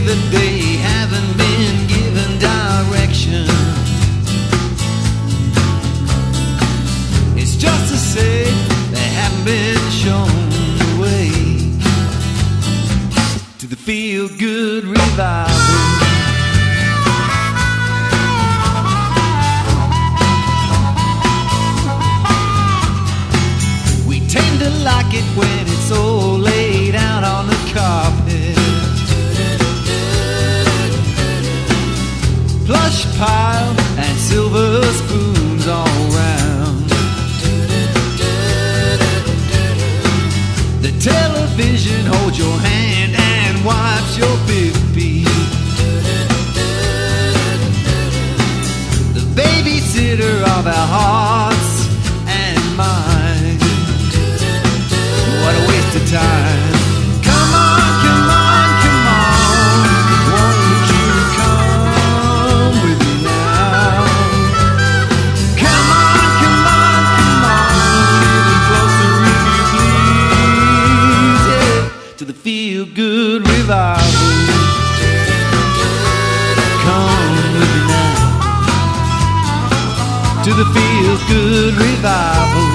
that they haven't been given direction. It's just to say they haven't been shown the way to the feel-good revival. We tend to like it when it's all laid out on the carpet. Plush pile and silver spoons all round. The television holds your hand and wipes your pee-pee. The babysitter of our hearts and minds. What a waste of time. Come on, come on, come on. Won't you come with me now? Come on, come on, come on. Even closer if you please. Yeah, to the feel-good revival. Come with me now. To the feel-good revival.